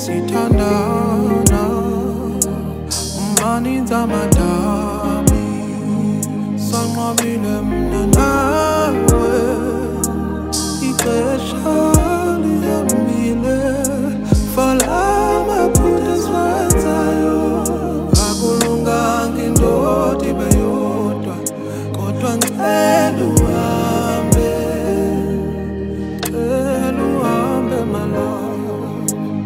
sithandana maninzi amadabi sanqabile mna nawe ixesha lihambile fala amaphutha esiwenzayo akulunganga indoda ibe yodwa kodwa ngicela uhambe my love.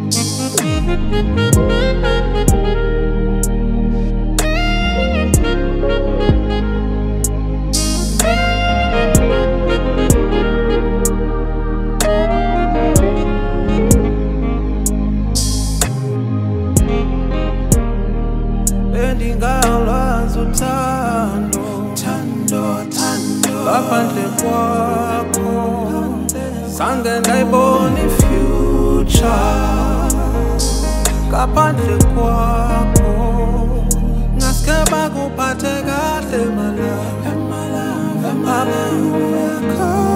Bendingalwazi uthando ngaphandle kwakho zange ndayibona ifuture ngaphandle kwakho ngaske bakuphathe kahle my love.